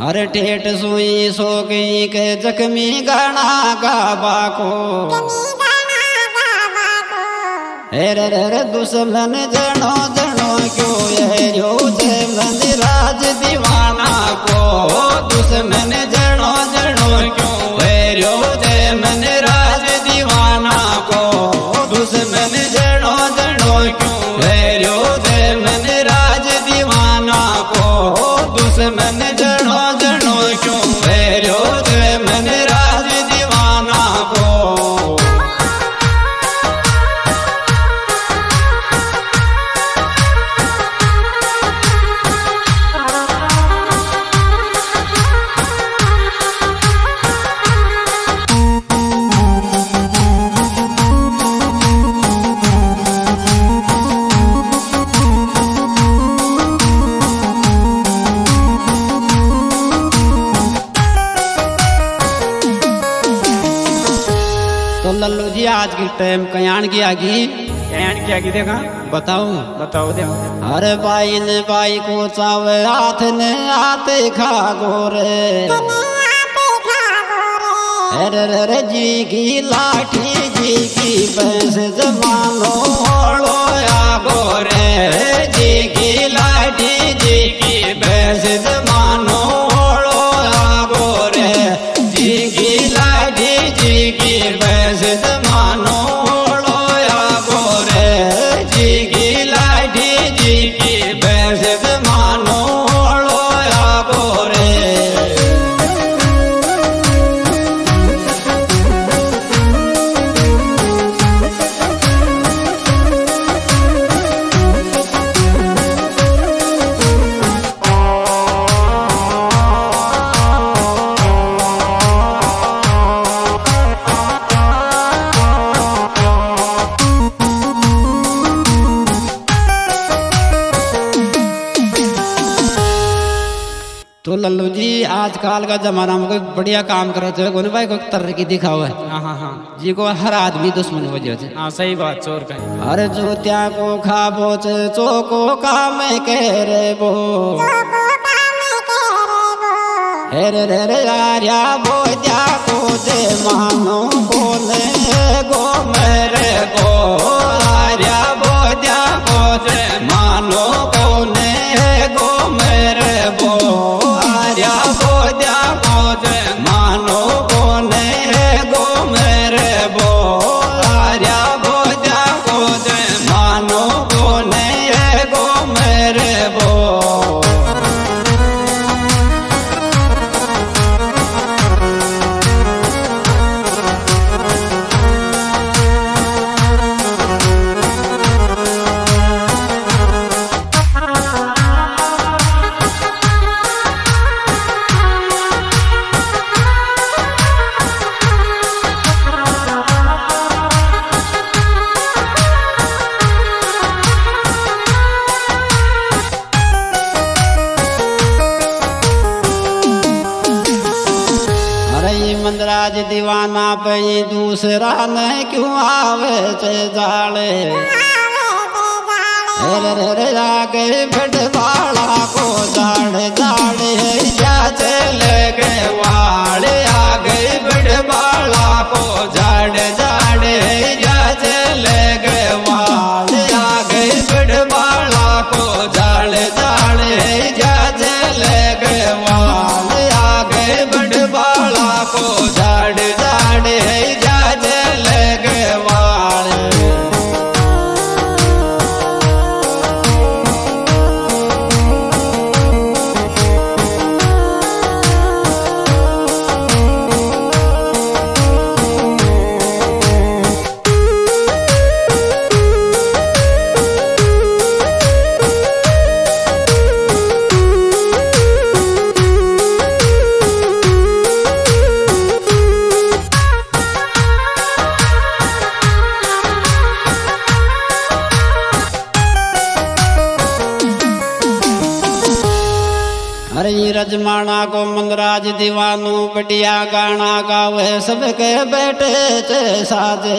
हर ठेठ सुई सो गई के जख्मी गाना गाबा को हेरे रे दुश्मन जनो जनो क्यों ये जो देवन राज दीवाना को दुश्मन जनो जनो क्यों है जो देवन राज दीवाना को दुश्मन जनो जनो क्यों है जो देवन राज दीवाना को दुश्मन जनो जनो क्यों है जो देवन राज दीवाना को। तो लल्लू जी आज की टाइम कयान की आगी देखा बताओ दे। हर बाई ने बाई को चावे हाथ ने आते खा गोरे अरे जी की लाठी जी की भैंस जमानो ओढ़ो या गोरे जी की लाठी जी की भैंस जमानो ओढ़ो या गोरे जी की लाठी जी की भैंस जमानो ओढ़ो या गोरे जी की लाठी जी की भैंस जमानो ओढ़ो या गोरे। तो लल्लू जी आजकल का जमाना में कोई बढ़िया काम करे तो कोई भाई कोई तरक्की दिखाओ है। हाँ जी को हर आदमी दुश्मन वजह से। हाँ सही बात चोर का। अरे जो त्या को खाबो चोको काम कह रे बो हेरे रे यारिया बो त्या को दे मानो बोले गो मेरे गो यारिया बो त्या को दे मानो बोले गो मेरे बो आर्या बोध्या बोधे मानो बोने गो मेरे बो आर्या बोध्या बोधे मानो बोने गो मेरे बो। मंदराज दीवाना पे दूसरा न क्यों आवे चे जाले रे आगे भटवाड़ा को जाड़े जाड़े जा चले गए वाड़े आगे भटवाड़ा को जाड़े जाड़े जा चले गए वाड़े आगे भटवाड़ा को जाड़े जाड़े जा चले गए वाड़े आगे भटवाड़ा को जाड़े जाड़े जा चले गए वाड़े। अरे रजमाना को मंदराज दीवानू बढ़िया गाना गावे सबके बेटे चे साजे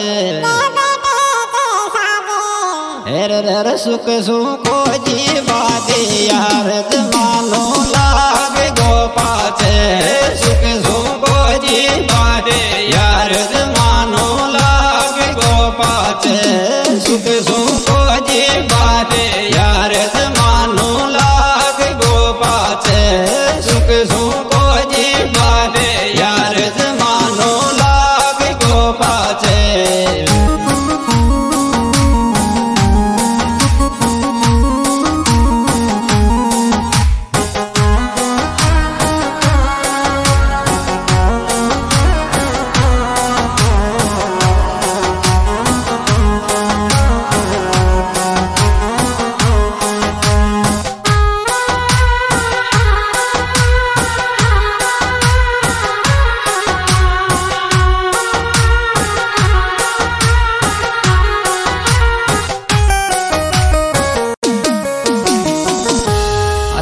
हेर सुख सुखो जीवा दे यार जमानो लागे गोपाचे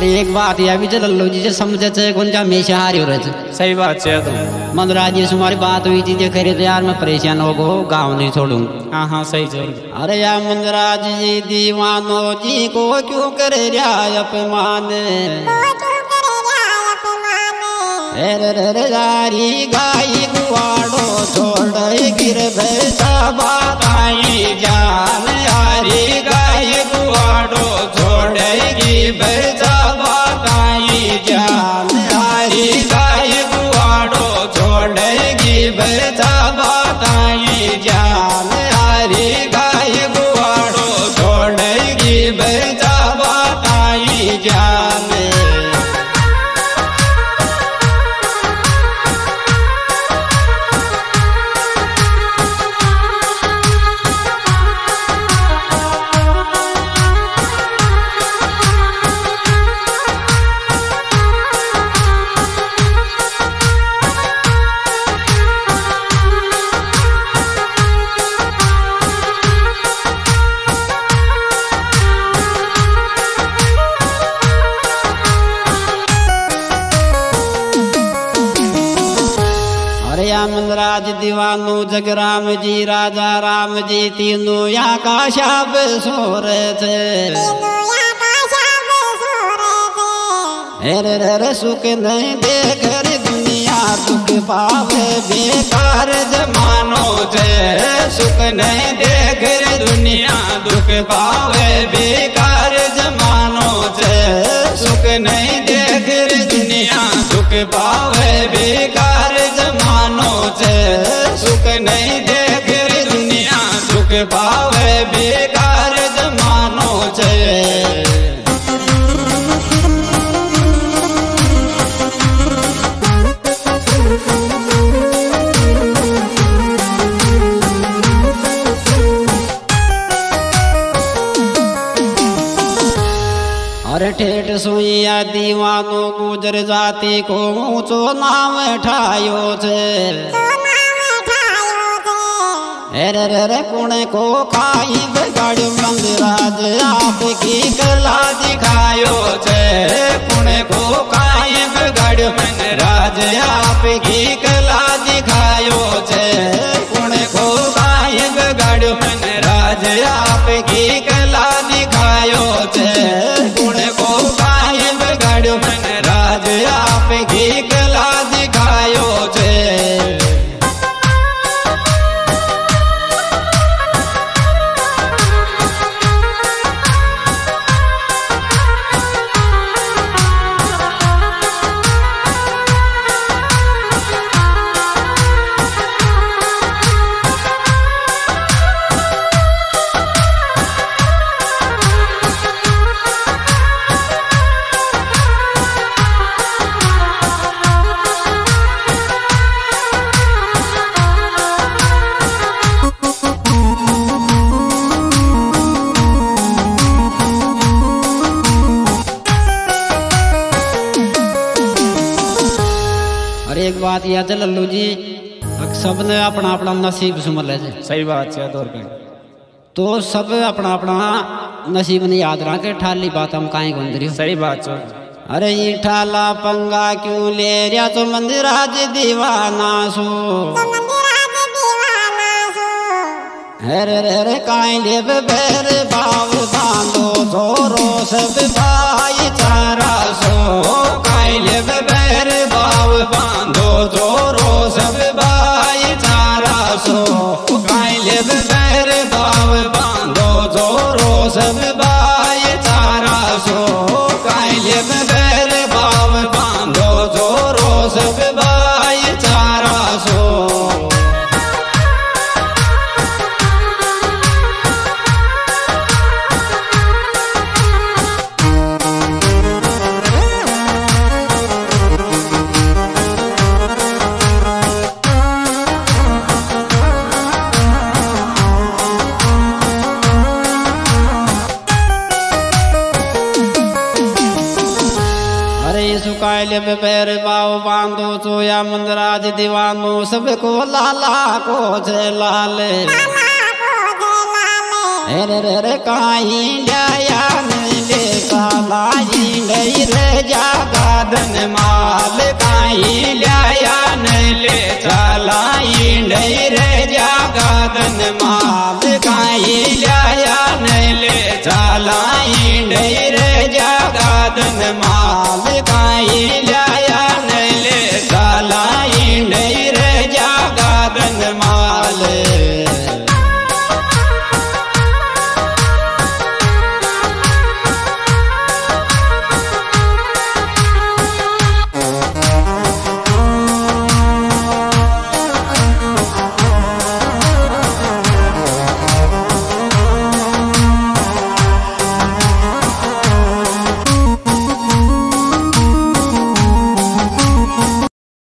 अरे एक बात या भी चल लो जी समझे चे कौन जा हमेशा हारी हो रहे। सही बात है। तो मंदराज जी तुम्हारी बात हुई थी खरे तो यार मैं परेशान हो गो गाँव नहीं छोड़ू। हाँ हाँ सही चल। अरे यार मंदराज जी दीवानो जी को क्यों करे रिया अपमान। यारी गाई गुआड़ो छोड़ गिर भैसा बताई जान। यारी गाय गुआड़ो छोड़ गिर भैसा बताई जान। यारी गाय गुआड़ो छोड़ गिर भैसा बताई जान। यारी गाय गुआड़ो छोड़ गिर भैसा बताई जान। मंदराज दीवानो जगराम जी राजा राम जी तीनों या का शाब सोर थे। रे सुख नहीं देख दुनिया दुख पावे बेकार जमानो थे। सुख नहीं देख दुनिया दुख पावे बेकार जमानो थे। सुख नहीं देख दुनिया दुख पावे बेकार जमानो थे। सुख नहीं देख दुनिया दुख पावे बेकार जमानो थे। अरे ठेठ सुइया दीवानो गुजर जाति को ऊंचो नाम ठायो छे। रे कुणे को खाई बिगड़ मंदराज आपकी कला दिखायो छे। कुणे को खाई बिगड़ मंदराज आपकी कला दिखायो छे। कुणे को खाई बिगड़ मंदराज आपकी कला दिखायो छे। कुणे को खाई बिगड़ मंदराज आपकी कला दिखायो छे। एक बात याद है लल्लू जी सबने अपना अपना नसीब सुमर ले। सही बात है। तो सब अपना अपना नसीब नहीं याद रखे ठाली बात हम काहे गुंदरी। सही बात है। अरे ये ठाला पंगा क्यों ले रिया तो मंदिराज दीवाना सो। रे काहे ले बेर बाव बांधो जोरो सब भाईचारा सो। काहे ले बेर बाव बांधो जोरो सब भाईचारा सो। काहे ले बेर बाव बांधो जोरो सब भाईचारा सो। काहे ले बेर बाव बांधो जोरो सब भाईचारा सो। सुकायले पे पैर बाव बांधो सोया मंदराज दीवानो सबको लाला को छे लाले। रे काई लाया नहीं लेता चालाई नहीं रे जागादन माल काई लाया नहीं ले चालाई नहीं रे जागादन माल काई लाया नहीं ले चालाई नहीं रे जागादन माल